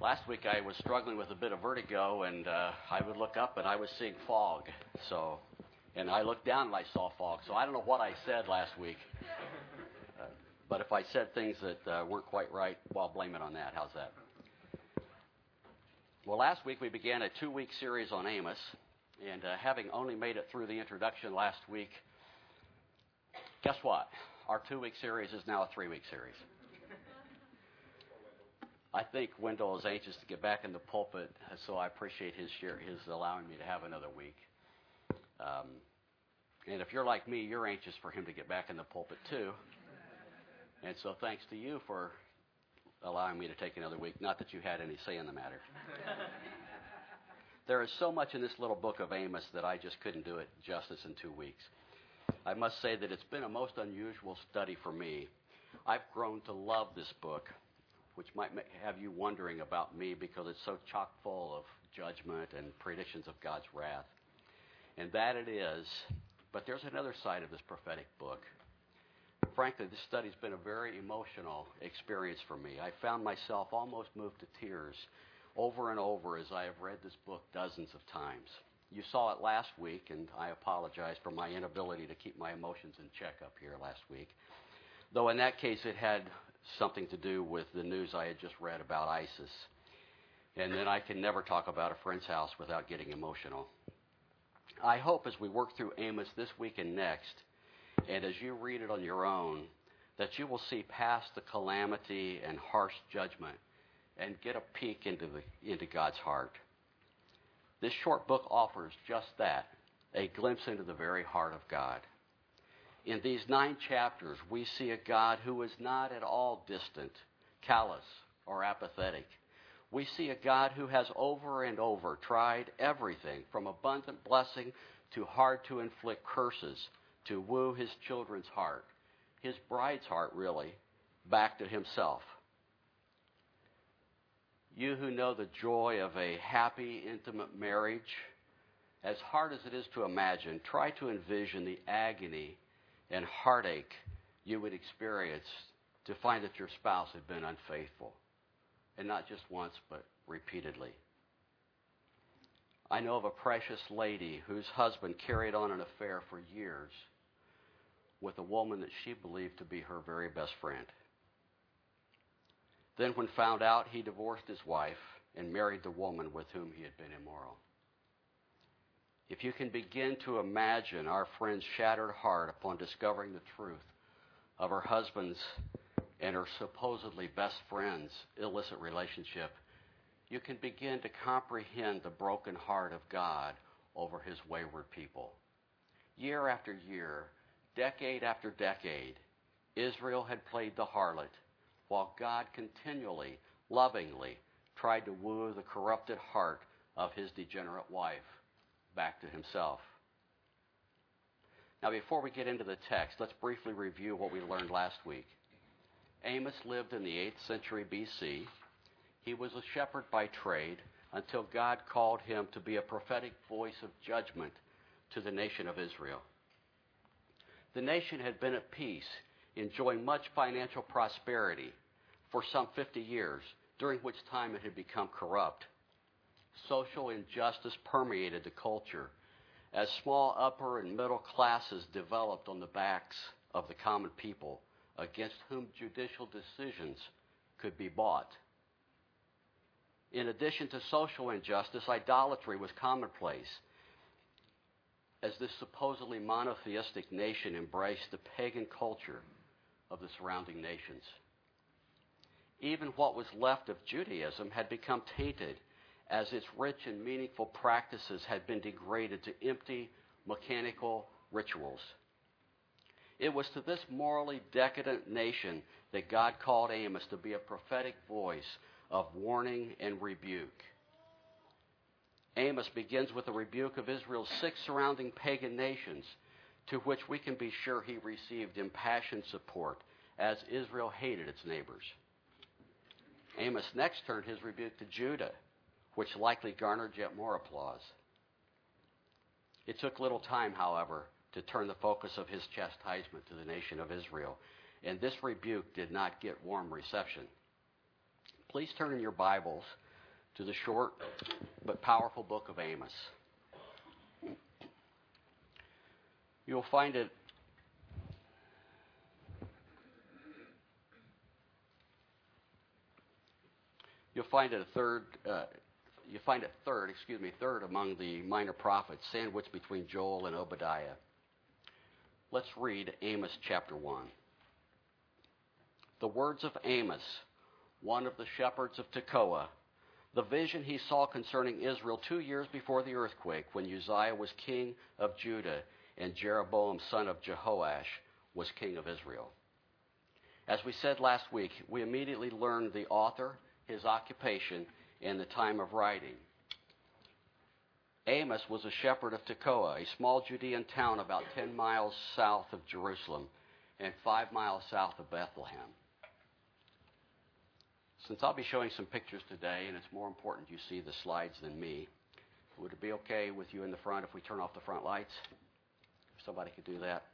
Last week I was struggling with a bit of vertigo, and I would look up and I was seeing fog. And I looked down and I saw fog. So I don't know what I said last week. But if I said things that weren't quite right, well, blame it on that. How's that? Well, last week we began a 2-week series on Amos. And having only made it through the introduction last week, guess what? Our 2-week series is now a 3-week series. I think Wendell is anxious to get back in the pulpit, so I appreciate his allowing me to have another week. And if you're like me, you're anxious for him to get back in the pulpit too. And so thanks to you for allowing me to take another week. Not that you had any say in the matter. There is so much in this little book of Amos that I just couldn't do it justice in 2 weeks. I must say that it's been a most unusual study for me. I've grown to love this book, which might have you wondering about me because it's so chock full of judgment and predictions of God's wrath. And that it is, but there's another side of this prophetic book. Frankly, this study's been a very emotional experience for me. I found myself almost moved to tears over and over as I have read this book dozens of times. You saw it last week, and I apologize for my inability to keep my emotions in check up here last week. Though in that case it had something to do with the news I had just read about ISIS. And then I can never talk about a friend's house without getting emotional. I hope as we work through Amos this week and next, and as you read it on your own, that you will see past the calamity and harsh judgment and get a peek into God's heart. This short book offers just that, a glimpse into the very heart of God. In these 9 chapters, we see a God who is not at all distant, callous, or apathetic. We see a God who has over and over tried everything from abundant blessing to hard-to-inflict curses to woo his children's heart, his bride's heart really, back to himself. You who know the joy of a happy, intimate marriage, as hard as it is to imagine, try to envision the agony and heartache you would experience to find that your spouse had been unfaithful. And not just once, but repeatedly. I know of a precious lady whose husband carried on an affair for years with a woman that she believed to be her very best friend. Then when found out, he divorced his wife and married the woman with whom he had been immoral. If you can begin to imagine our friend's shattered heart upon discovering the truth of her husband's and her supposedly best friend's illicit relationship, you can begin to comprehend the broken heart of God over his wayward people. Year after year, decade after decade, Israel had played the harlot, while God continually, lovingly, tried to woo the corrupted heart of his degenerate wife back to himself. Now, before we get into the text, let's briefly review what we learned last week. Amos lived in the 8th century B.C. He was a shepherd by trade until God called him to be a prophetic voice of judgment to the nation of Israel. The nation had been at peace, enjoying much financial prosperity for some 50 years, during which time it had become corrupt. Social injustice permeated the culture as small upper and middle classes developed on the backs of the common people against whom judicial decisions could be bought. In addition to social injustice, idolatry was commonplace as this supposedly monotheistic nation embraced the pagan culture of the surrounding nations. Even what was left of Judaism had become tainted as its rich and meaningful practices had been degraded to empty, mechanical rituals. It was to this morally decadent nation that God called Amos to be a prophetic voice of warning and rebuke. Amos begins with a rebuke of Israel's 6 surrounding pagan nations, to which we can be sure he received impassioned support, as Israel hated its neighbors. Amos next turned his rebuke to Judah, which likely garnered yet more applause. It took little time, however, to turn the focus of his chastisement to the nation of Israel, and this rebuke did not get warm reception. Please turn in your Bibles to the short but powerful book of Amos. You'll find it third among the minor prophets, sandwiched between Joel and Obadiah. Let's read Amos chapter 1. The words of Amos, one of the shepherds of Tekoa, the vision he saw concerning Israel 2 years before the earthquake, when Uzziah was king of Judah and Jeroboam son of Jehoash was king of Israel. As we said last week, we immediately learned the author, his occupation, and the time of writing. Amos was a shepherd of Tekoa, a small Judean town about 10 miles south of Jerusalem and 5 miles south of Bethlehem. Since I'll be showing some pictures today, and it's more important you see the slides than me, would it be okay with you in the front if we turn off the front lights? If somebody could do that.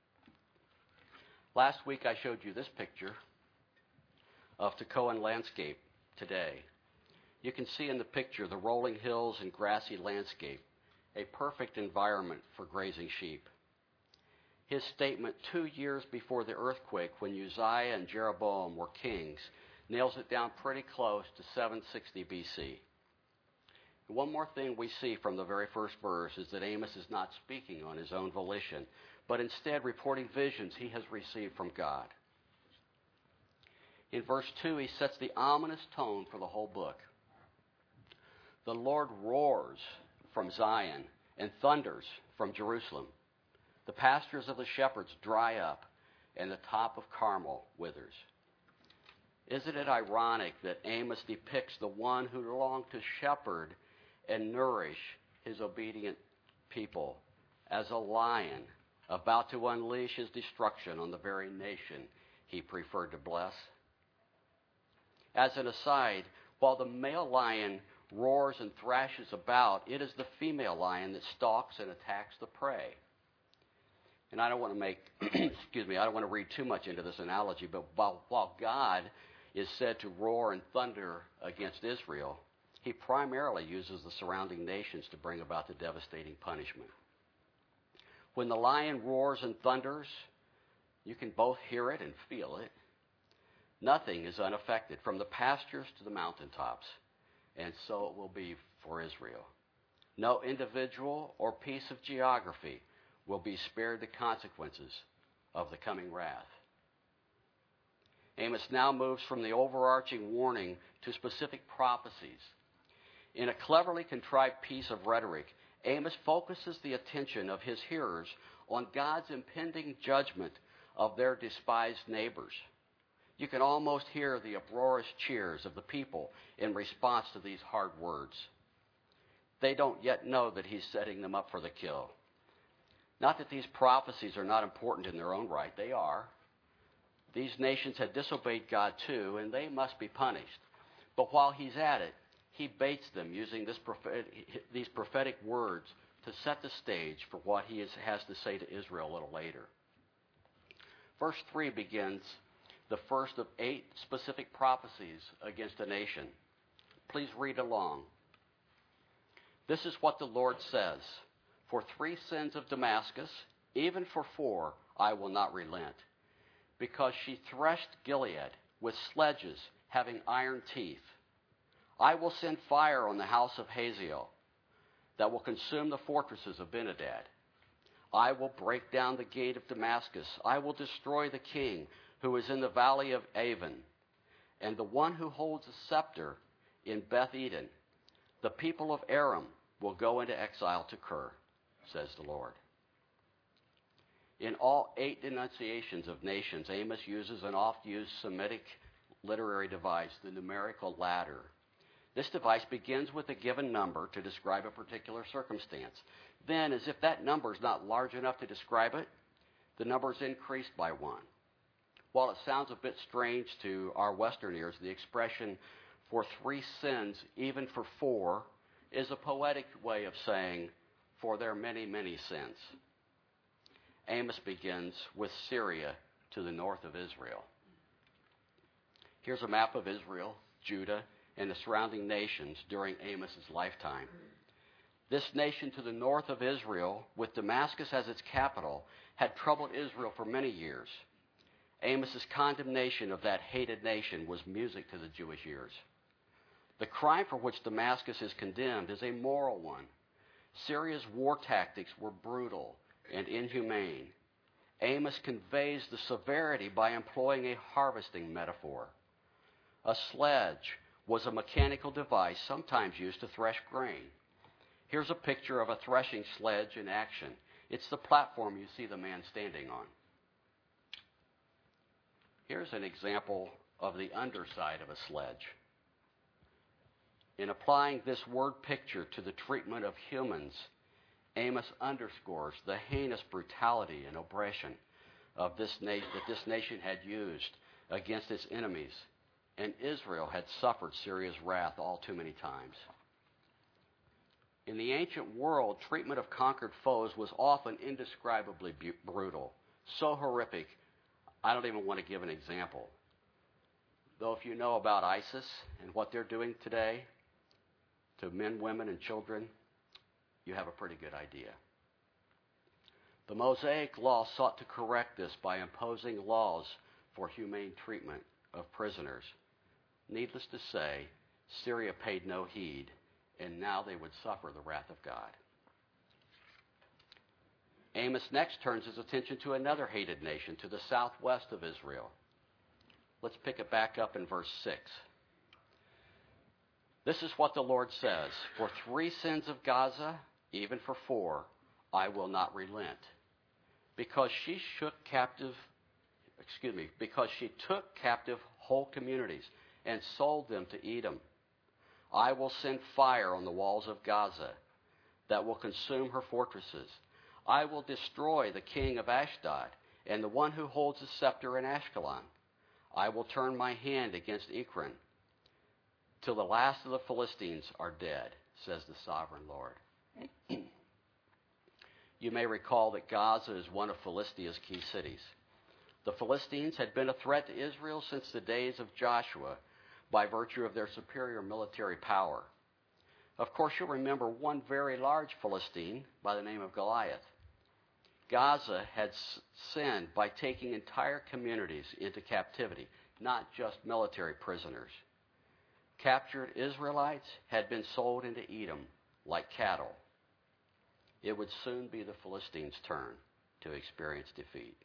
Last week I showed you this picture of Tekoan landscape today. You can see in the picture the rolling hills and grassy landscape, a perfect environment for grazing sheep. His statement 2 years before the earthquake, when Uzziah and Jeroboam were kings, nails it down pretty close to 760 BC. One more thing we see from the very first verse is that Amos is not speaking on his own volition, but instead reporting visions he has received from God. In verse 2, he sets the ominous tone for the whole book. The Lord roars from Zion and thunders from Jerusalem. The pastures of the shepherds dry up, and the top of Carmel withers. Isn't it ironic that Amos depicts the one who longed to shepherd and nourish his obedient people as a lion about to unleash his destruction on the very nation he preferred to bless? As an aside, while the male lion roars and thrashes about, it is the female lion that stalks and attacks the prey. And I don't want to make, I don't want to read too much into this analogy, but while God is said to roar and thunder against Israel, he primarily uses the surrounding nations to bring about the devastating punishment. When the lion roars and thunders, you can both hear it and feel it. Nothing is unaffected, from the pastures to the mountaintops, and so it will be for Israel. No individual or piece of geography will be spared the consequences of the coming wrath. Amos now moves from the overarching warning to specific prophecies. In a cleverly contrived piece of rhetoric, Amos focuses the attention of his hearers on God's impending judgment of their despised neighbors. You can almost hear the uproarious cheers of the people in response to these hard words. They don't yet know that he's setting them up for the kill. Not that these prophecies are not important in their own right. They are. These nations had disobeyed God too, and they must be punished. But while he's at it, he baits them using these prophetic words to set the stage for what he has to say to Israel a little later. Verse 3 begins the first of 8 specific prophecies against a nation. Please read along. This is what the Lord says. For 3 sins of Damascus, even for 4, I will not relent. Because she threshed Gilead with sledges having iron teeth. I will send fire on the house of Hazael that will consume the fortresses of Ben-Hadad. I will break down the gate of Damascus. I will destroy the king who is in the valley of Avon, and the one who holds a scepter in Beth-Eden. The people of Aram will go into exile to Kir, says the Lord. In all 8 denunciations of nations, Amos uses an oft-used Semitic literary device, the numerical ladder. This device begins with a given number to describe a particular circumstance. Then, as if that number is not large enough to describe it, the number is increased by 1. While it sounds a bit strange to our Western ears, the expression for 3 sins, even for 4, is a poetic way of saying for their many, many sins. Amos begins with Syria to the north of Israel. Here's a map of Israel, Judah, and the surrounding nations during Amos's lifetime. This nation to the north of Israel, with Damascus as its capital, had troubled Israel for many years. Amos's condemnation of that hated nation was music to the Jewish ears. The crime for which Damascus is condemned is a moral one. Syria's war tactics were brutal and inhumane. Amos conveys the severity by employing a harvesting metaphor. A sledge was a mechanical device sometimes used to thresh grain. Here's a picture of a threshing sledge in action. It's the platform you see the man standing on. Here's an example of the underside of a sledge. In applying this word picture to the treatment of humans, Amos underscores the heinous brutality and oppression of that this nation had used against its enemies, and Israel had suffered Syria's wrath all too many times. In the ancient world, treatment of conquered foes was often indescribably brutal, so horrific, I don't even want to give an example. Though if you know about ISIS and what they're doing today to men, women, and children, you have a pretty good idea. The Mosaic Law sought to correct this by imposing laws for humane treatment of prisoners. Needless to say, Syria paid no heed, and now they would suffer the wrath of God. Amos next turns his attention to another hated nation to the southwest of Israel. Let's pick it back up in verse 6. This is what the Lord says, "For 3 sins of Gaza, even for 4, I will not relent. Because she took captive whole communities and sold them to Edom. I will send fire on the walls of Gaza that will consume her fortresses. I will destroy the king of Ashdod and the one who holds the scepter in Ashkelon. I will turn my hand against Ekron till the last of the Philistines are dead, says the sovereign Lord." You may recall that Gaza is one of Philistia's key cities. The Philistines had been a threat to Israel since the days of Joshua by virtue of their superior military power. Of course, you'll remember one very large Philistine by the name of Goliath. Gaza had sinned by taking entire communities into captivity, not just military prisoners. Captured Israelites had been sold into Edom like cattle. It would soon be the Philistines' turn to experience defeat.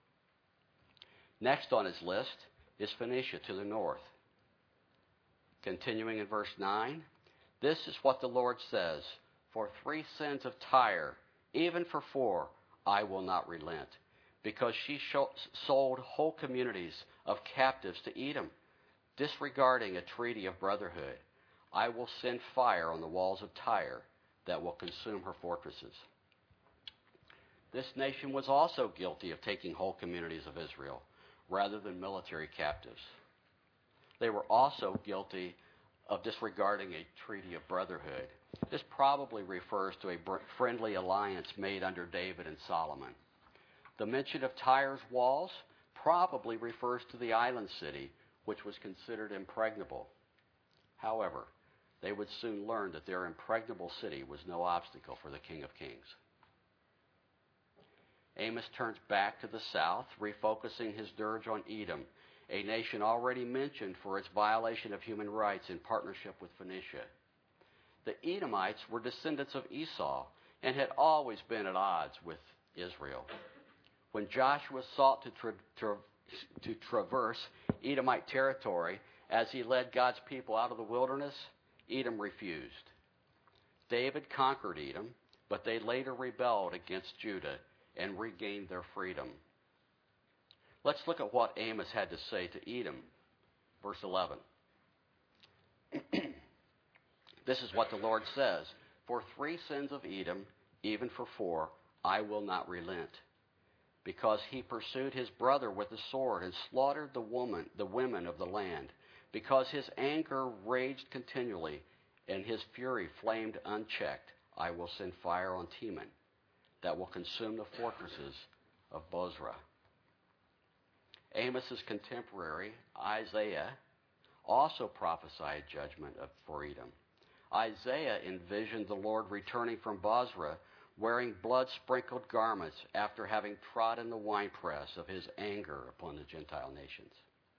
Next on his list is Phoenicia to the north. Continuing in verse 9, "This is what the Lord says, for 3 sins of Tyre, even for 4, I will not relent, because she sold whole communities of captives to Edom, disregarding a treaty of brotherhood. I will send fire on the walls of Tyre that will consume her fortresses." This nation was also guilty of taking whole communities of Israel rather than military captives. They were also guilty of disregarding a treaty of brotherhood. This probably refers to a friendly alliance made under David and Solomon. The mention of Tyre's walls probably refers to the island city, which was considered impregnable. However, they would soon learn that their impregnable city was no obstacle for the King of Kings. Amos turns back to the south, refocusing his dirge on Edom, a nation already mentioned for its violation of human rights in partnership with Phoenicia. The Edomites were descendants of Esau and had always been at odds with Israel. When Joshua sought to traverse Edomite territory as he led God's people out of the wilderness, Edom refused. David conquered Edom, but they later rebelled against Judah and regained their freedom. Let's look at what Amos had to say to Edom. Verse 11. "This is what the Lord says, for 3 sins of Edom, even for 4, I will not relent. Because he pursued his brother with the sword and slaughtered the women of the land. Because his anger raged continually and his fury flamed unchecked, I will send fire on Teman that will consume the fortresses of Bozrah." Amos's contemporary, Isaiah, also prophesied judgment for Edom. Isaiah envisioned the Lord returning from Bozrah wearing blood-sprinkled garments after having trodden the winepress of his anger upon the Gentile nations.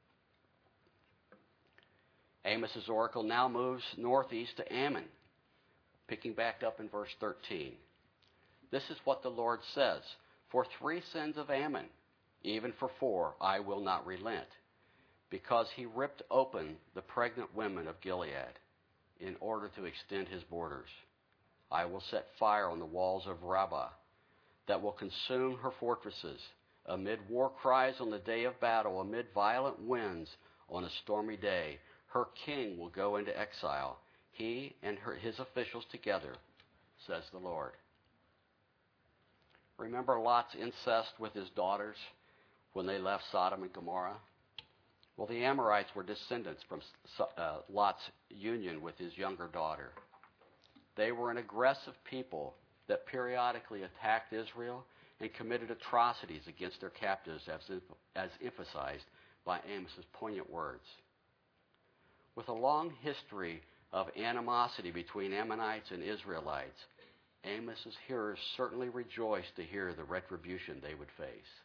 Amos's oracle now moves northeast to Ammon, picking back up in verse 13. This is what the Lord says, "For 3 sins of Ammon, even for 4, I will not relent, because he ripped open the pregnant women of Gilead in order to extend his borders. I will set fire on the walls of Rabbah that will consume her fortresses. Amid war cries on the day of battle, amid violent winds on a stormy day, her king will go into exile, he and his officials together, says the Lord." Remember Lot's incest with his daughters when they left Sodom and Gomorrah? Well, the Amorites were descendants from Lot's union with his younger daughter. They were an aggressive people that periodically attacked Israel and committed atrocities against their captives, as emphasized by Amos's poignant words. With a long history of animosity between Ammonites and Israelites, Amos's hearers certainly rejoiced to hear the retribution they would face.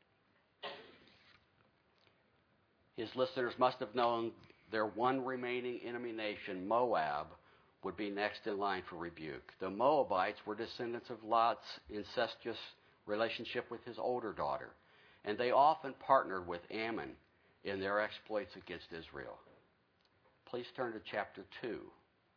His listeners must have known their one remaining enemy nation, Moab, would be next in line for rebuke. The Moabites were descendants of Lot's incestuous relationship with his older daughter, and they often partnered with Ammon in their exploits against Israel. Please turn to chapter 2.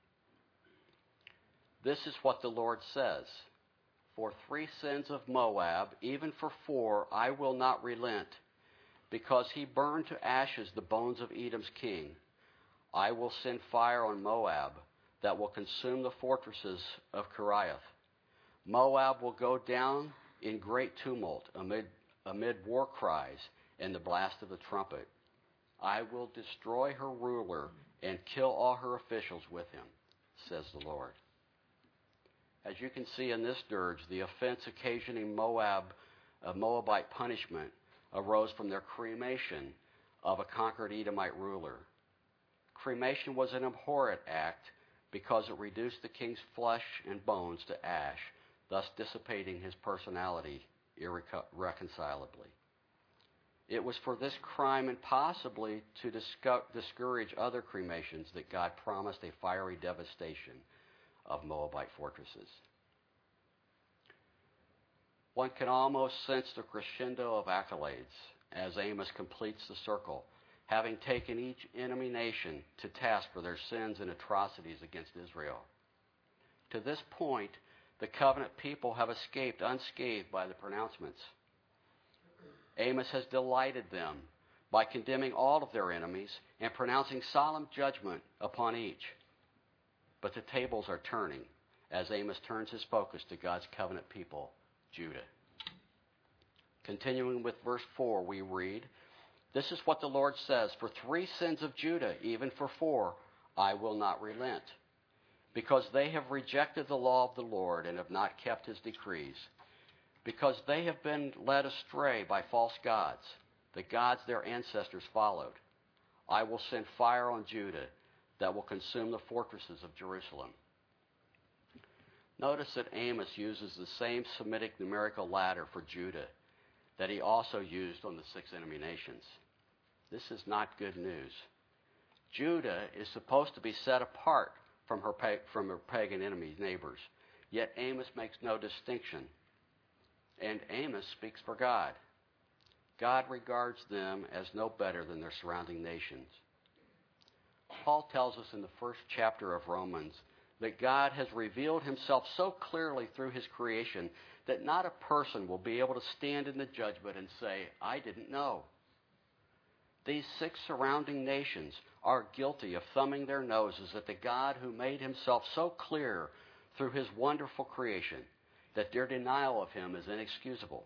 This is what the Lord says, "For 3 sins of Moab, even for 4, I will not relent, because he burned to ashes the bones of Edom's king. I will send fire on Moab that will consume the fortresses of Kiriath. Moab will go down in great tumult amid war cries and the blast of the trumpet. I will destroy her ruler and kill all her officials with him, says the Lord." As you can see in this dirge, the offense occasioning Moabite punishment arose from their cremation of a conquered Edomite ruler. Cremation was an abhorrent act because it reduced the king's flesh and bones to ash, thus dissipating his personality irreconcilably. It was for this crime and possibly to discourage other cremations that God promised a fiery devastation of Moabite fortresses. One can almost sense the crescendo of accolades as Amos completes the circle, having taken each enemy nation to task for their sins and atrocities against Israel. To this point, the covenant people have escaped unscathed by the pronouncements. Amos has delighted them by condemning all of their enemies and pronouncing solemn judgment upon each. But the tables are turning as Amos turns his focus to God's covenant people, Judah. Continuing with verse 4, we read, "This is what the Lord says, for 3 sins of Judah, even for 4, I will not relent, because they have rejected the law of the Lord and have not kept his decrees, because they have been led astray by false gods, the gods their ancestors followed. I will send fire on Judah that will consume the fortresses of Jerusalem." Notice that Amos uses the same Semitic numerical ladder for Judah that he also used on the 6 enemy nations. This is not good news. Judah is supposed to be set apart from her pagan enemy neighbors, yet Amos makes no distinction. And Amos speaks for God. God regards them as no better than their surrounding nations. Paul tells us in the first chapter of Romans that God has revealed himself so clearly through his creation that not a person will be able to stand in the judgment and say, "I didn't know." These 6 surrounding nations are guilty of thumbing their noses at the God who made himself so clear through his wonderful creation that their denial of him is inexcusable.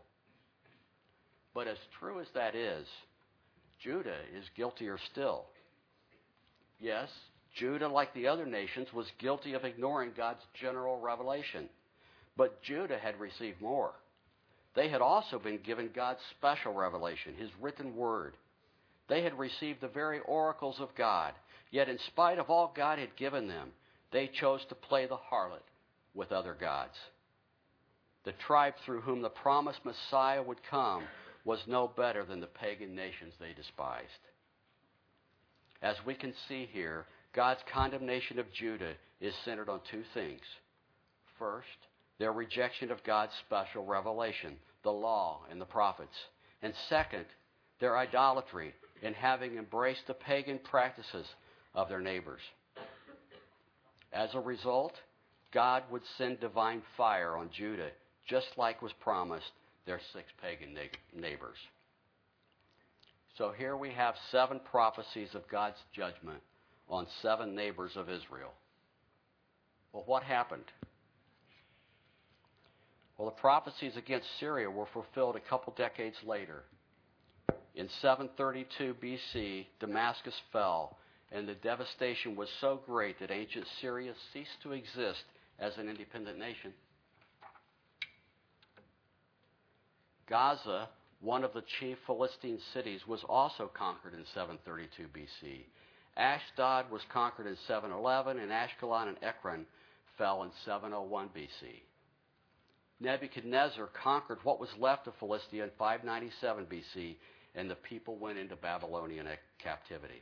But as true as that is, Judah is guiltier still. Yes, Judah, like the other nations, was guilty of ignoring God's general revelation. But Judah had received more. They had also been given God's special revelation, his written word. They had received the very oracles of God, Yet in spite of all God had given them, they chose to play the harlot with other gods. The tribe through whom the promised Messiah would come was no better than the pagan nations they despised. As we can see here, God's condemnation of Judah is centered on two things. First, their rejection of God's special revelation, the law and the prophets. And second, their idolatry in having embraced the pagan practices of their neighbors. As a result, God would send divine fire on Judah, just like was promised their 6 pagan neighbors. So here we have 7 prophecies of God's judgment on 7 neighbors of Israel. Well, what happened? Well, the prophecies against Syria were fulfilled a couple decades later. In 732 BC, Damascus fell, and the devastation was so great that ancient Syria ceased to exist as an independent nation. Gaza, one of the chief Philistine cities, was also conquered in 732 BC. Ashdod was conquered in 711, and Ashkelon and Ekron fell in 701 BC. Nebuchadnezzar conquered what was left of Philistia in 597 BC, and the people went into Babylonian captivity.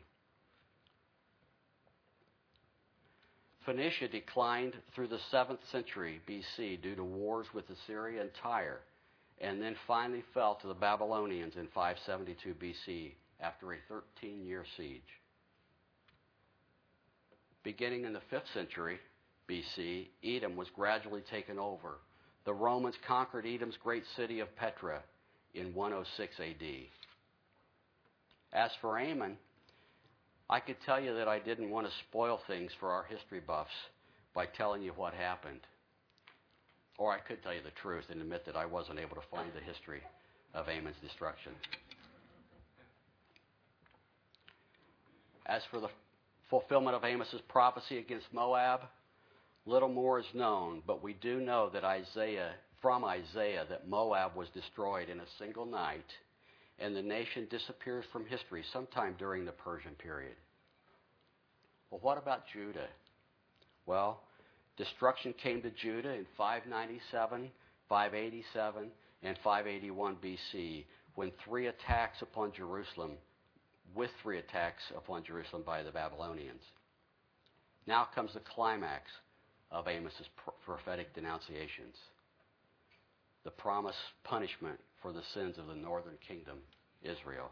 Phoenicia declined through the 7th century BC due to wars with Assyria and Tyre, and then finally fell to the Babylonians in 572 BC after a 13-year siege. Beginning in the 5th century BC, Edom was gradually taken over. The Romans conquered Edom's great city of Petra in 106 AD. As for Ammon, I could tell you that I didn't want to spoil things for our history buffs by telling you what happened. Or I could tell you the truth and admit that I wasn't able to find the history of Ammon's destruction. As for the fulfillment of Amos's prophecy against Moab, little more is known, but we do know that from Isaiah that Moab was destroyed in a single night, and the nation disappears from history sometime during the Persian period. Well, what about Judah? Well, destruction came to Judah in 597, 587, and 581 BC with 3 attacks upon Jerusalem by the Babylonians. Now comes the climax of Amos's prophetic denunciations, the promised punishment for the sins of the northern kingdom, Israel.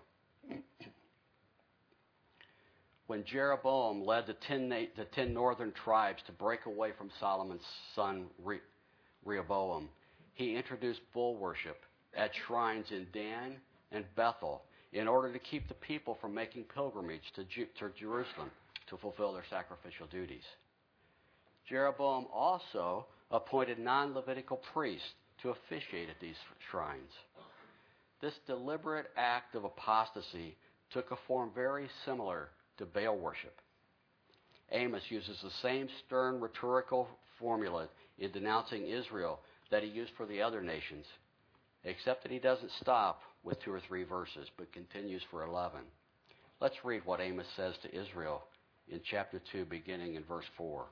When Jeroboam led the 10 northern tribes to break away from Solomon's son Rehoboam, he introduced bull worship at shrines in Dan and Bethel in order to keep the people from making pilgrimage to Jerusalem to fulfill their sacrificial duties. Jeroboam also appointed non-Levitical priests to officiate at these shrines. This deliberate act of apostasy took a form very similar to Baal worship. Amos uses the same stern rhetorical formula in denouncing Israel that he used for the other nations, except that he doesn't stop with 2 or 3 verses, but continues for 11. Let's read what Amos says to Israel in chapter 2, beginning in verse 4.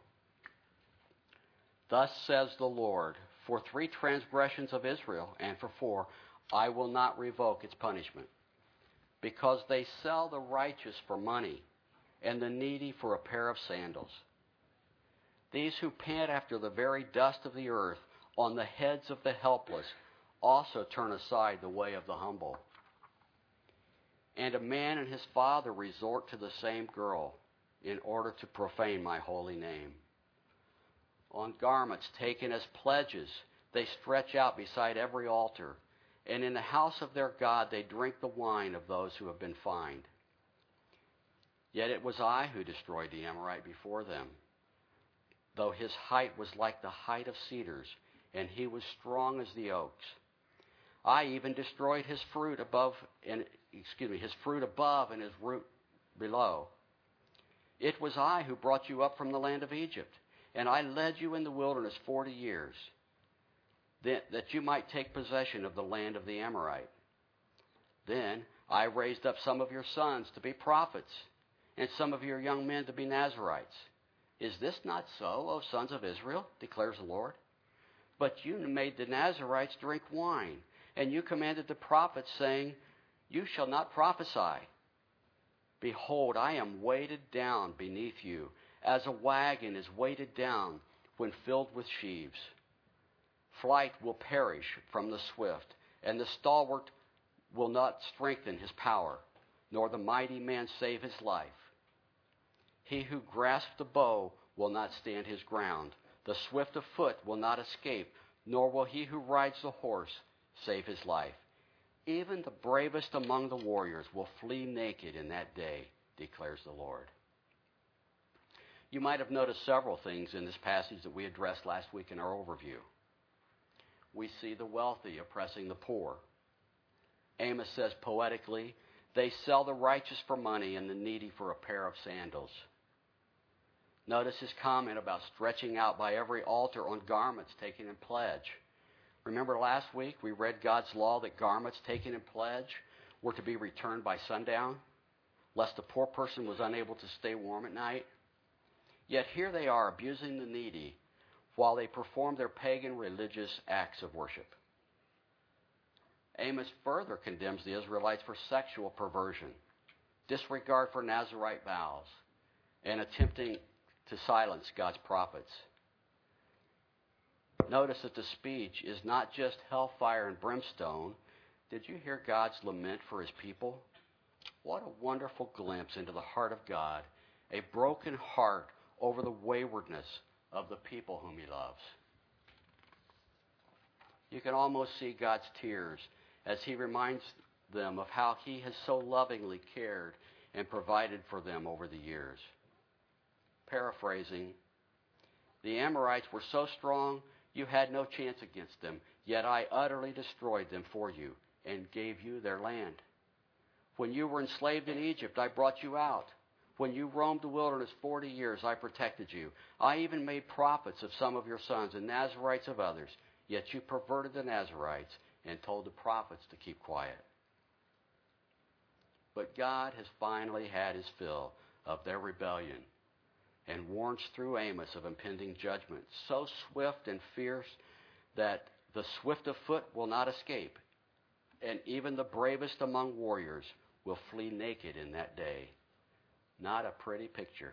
Thus says the Lord, for 3 transgressions of Israel, and for 4, I will not revoke its punishment, because they sell the righteous for money, and the needy for a pair of sandals. These who pant after the very dust of the earth on the heads of the helpless also turn aside the way of the humble. And a man and his father resort to the same girl in order to profane my holy name. On garments taken as pledges, they stretch out beside every altar, and in the house of their God they drink the wine of those who have been fined. Yet it was I who destroyed the Amorite before them, though his height was like the height of cedars, and he was strong as the oaks. I even destroyed his fruit above and his root below. It was I who brought you up from the land of Egypt, and I led you in the wilderness 40 years, that you might take possession of the land of the Amorite. Then I raised up some of your sons to be prophets, and some of your young men to be Nazarites. Is this not so, O sons of Israel, declares the Lord? But you made the Nazarites drink wine, and you commanded the prophets, saying, You shall not prophesy. Behold, I am weighted down beneath you, as a wagon is weighted down when filled with sheaves. Flight will perish from the swift, and the stalwart will not strengthen his power, nor the mighty man save his life. He who grasps the bow will not stand his ground. The swift of foot will not escape, nor will he who rides the horse save his life. Even the bravest among the warriors will flee naked in that day, declares the Lord. You might have noticed several things in this passage that we addressed last week in our overview. We see the wealthy oppressing the poor. Amos says poetically, they sell the righteous for money and the needy for a pair of sandals. Notice his comment about stretching out by every altar on garments taken in pledge. Remember last week we read God's law that garments taken in pledge were to be returned by sundown, lest the poor person was unable to stay warm at night? Yet here they are abusing the needy while they perform their pagan religious acts of worship. Amos further condemns the Israelites for sexual perversion, disregard for Nazirite vows, and attempting to silence God's prophets. Notice that the speech is not just hellfire and brimstone. Did you hear God's lament for his people? What a wonderful glimpse into the heart of God, a broken heart over the waywardness of the people whom he loves. You can almost see God's tears as he reminds them of how he has so lovingly cared and provided for them over the years. Paraphrasing, the Amorites were so strong you had no chance against them, yet I utterly destroyed them for you and gave you their land. When you were enslaved in Egypt, I brought you out. When you roamed the wilderness 40 years, I protected you. I even made prophets of some of your sons and Nazirites of others, yet you perverted the Nazirites and told the prophets to keep quiet. But God has finally had his fill of their rebellion and warns through Amos of impending judgment, so swift and fierce that the swift of foot will not escape, and even the bravest among warriors will flee naked in that day. Not a pretty picture.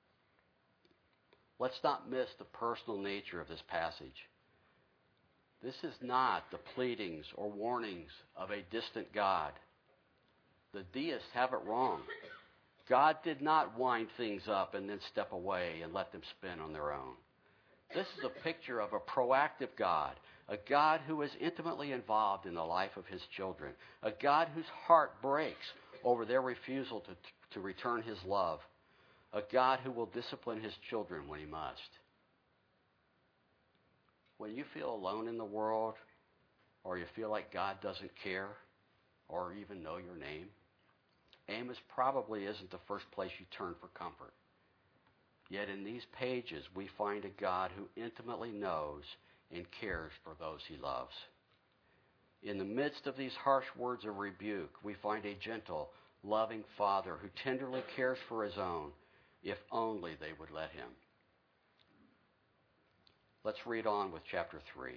Let's not miss the personal nature of this passage. This is not the pleadings or warnings of a distant God. The deists have it wrong. God did not wind things up and then step away and let them spin on their own. This is a picture of a proactive God, a God who is intimately involved in the life of his children, a God whose heart breaks over their refusal to return his love, a God who will discipline his children when he must. When you feel alone in the world, or you feel like God doesn't care or even know your name, Amos probably isn't the first place you turn for comfort. Yet in these pages, we find a God who intimately knows and cares for those he loves. In the midst of these harsh words of rebuke, we find a gentle, loving Father who tenderly cares for his own, if only they would let him. Let's read on with chapter 3.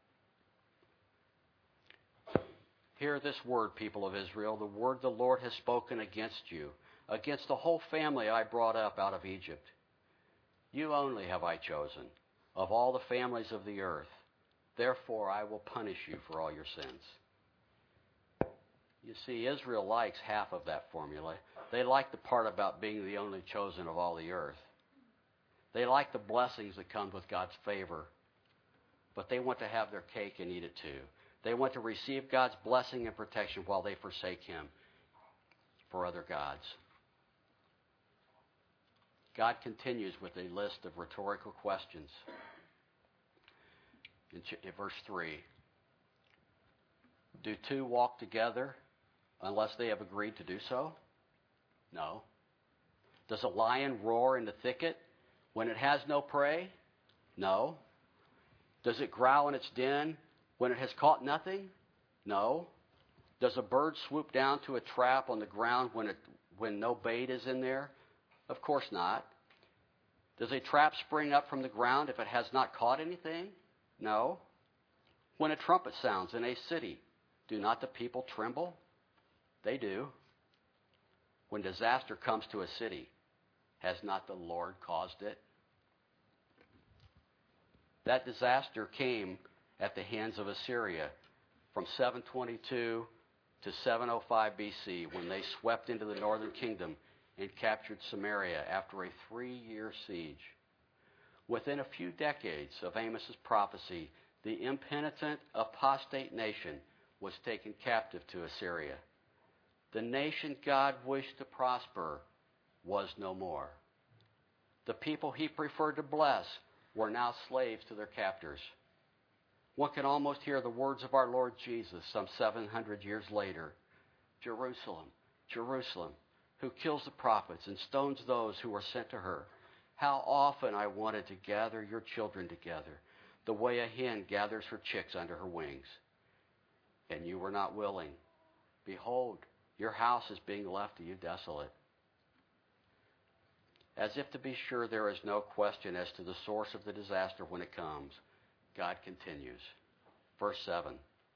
Hear this word, people of Israel, the word the Lord has spoken against you, against the whole family I brought up out of Egypt. You only have I chosen, of all the families of the earth. Therefore I will punish you for all your sins. You see, Israel likes half of that formula. They like the part about being the only chosen of all the earth. They like the blessings that come with God's favor, but they want to have their cake and eat it too. They want to receive God's blessing and protection while they forsake him for other gods. God continues with a list of rhetorical questions. In verse 3, do two walk together unless they have agreed to do so? No. Does a lion roar in the thicket when it has no prey? No. Does it growl in its den when it has caught nothing? No. Does a bird swoop down to a trap on the ground when no bait is in there? Of course not. Does a trap spring up from the ground if it has not caught anything? No. When a trumpet sounds in a city, do not the people tremble? They do. When disaster comes to a city, has not the Lord caused it? That disaster came at the hands of Assyria from 722 to 705 BC when they swept into the northern kingdom and captured Samaria after a 3-year siege. Within a few decades of Amos's prophecy, the impenitent, apostate nation was taken captive to Assyria. The nation God wished to prosper was no more. The people he preferred to bless were now slaves to their captors. One can almost hear the words of our Lord Jesus some 700 years later. Jerusalem, Jerusalem, who kills the prophets and stones those who are sent to her. How often I wanted to gather your children together, the way a hen gathers her chicks under her wings. And you were not willing. Behold, your house is being left to you desolate. As if to be sure there is no question as to the source of the disaster when it comes, God continues. Verse 7.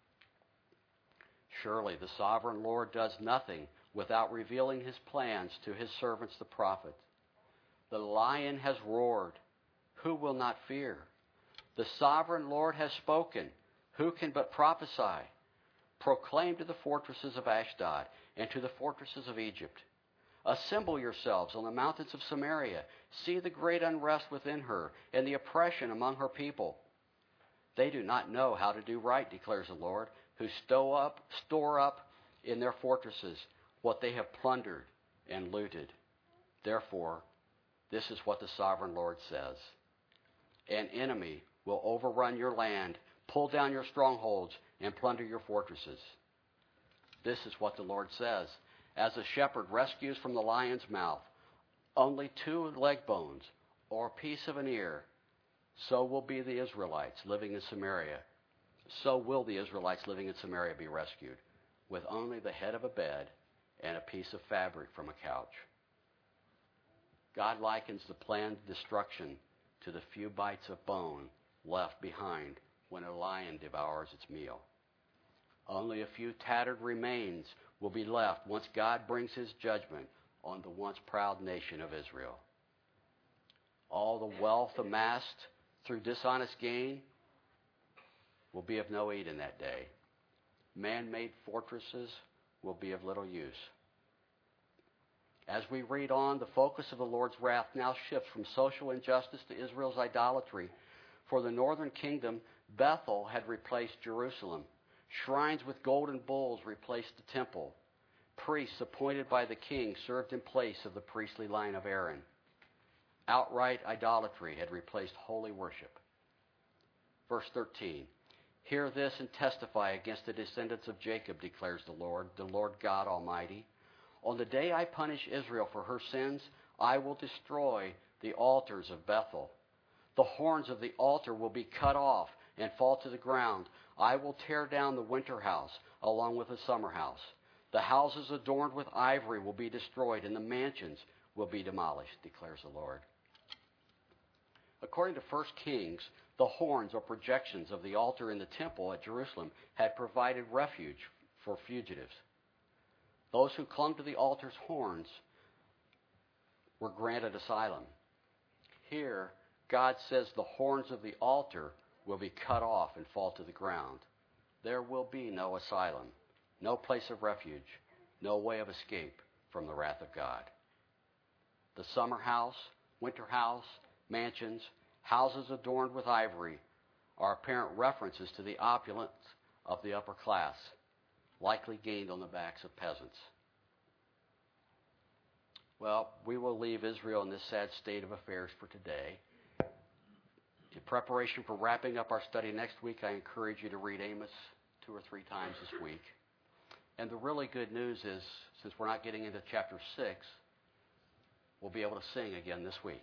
Surely the sovereign Lord does nothing without revealing his plans to his servants the prophets. The lion has roared. Who will not fear? The sovereign Lord has spoken. Who can but prophesy? Proclaim to the fortresses of Ashdod and to the fortresses of Egypt. Assemble yourselves on the mountains of Samaria. See the great unrest within her and the oppression among her people. They do not know how to do right, declares the Lord, who store up in their fortresses what they have plundered and looted. Therefore, this is what the sovereign Lord says. An enemy will overrun your land, pull down your strongholds, and plunder your fortresses. This is what the Lord says. As a shepherd rescues from the lion's mouth only 2 leg bones or a piece of an ear, so will be the Israelites living in Samaria. So will the Israelites living in Samaria be rescued, with only the head of a bed and a piece of fabric from a couch. God likens the planned destruction to the few bites of bone left behind when a lion devours its meal. Only a few tattered remains will be left once God brings his judgment on the once proud nation of Israel. All the wealth amassed through dishonest gain will be of no aid in that day. Man-made fortresses will be of little use. As we read on, the focus of the Lord's wrath now shifts from social injustice to Israel's idolatry. For the northern kingdom, Bethel had replaced Jerusalem. Shrines with golden bulls replaced the temple. Priests appointed by the king served in place of the priestly line of Aaron. Outright idolatry had replaced holy worship. Verse 13. Hear this and testify against the descendants of Jacob, declares the Lord God Almighty. On the day I punish Israel for her sins, I will destroy the altars of Bethel. The horns of the altar will be cut off and fall to the ground. I will tear down the winter house along with the summer house. The houses adorned with ivory will be destroyed, and the mansions will be demolished, declares the Lord. According to 1 Kings, the horns or projections of the altar in the temple at Jerusalem had provided refuge for fugitives. Those who clung to the altar's horns were granted asylum. Here, God says the horns of the altar will be cut off and fall to the ground. There will be no asylum, no place of refuge, no way of escape from the wrath of God. The summer house, winter house, mansions, houses adorned with ivory are apparent references to the opulence of the upper class, likely gained on the backs of peasants. Well, we will leave Israel in this sad state of affairs for today. In preparation for wrapping up our study next week, I encourage you to read Amos 2 or 3 times this week. And the really good news is, since we're not getting into chapter 6, we'll be able to sing again this week.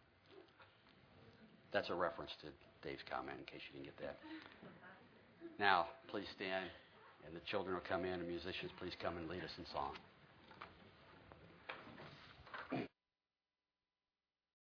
That's a reference to Dave's comment, in case you didn't get that. Now, please stand, and the children will come in, and musicians, please come and lead us in song.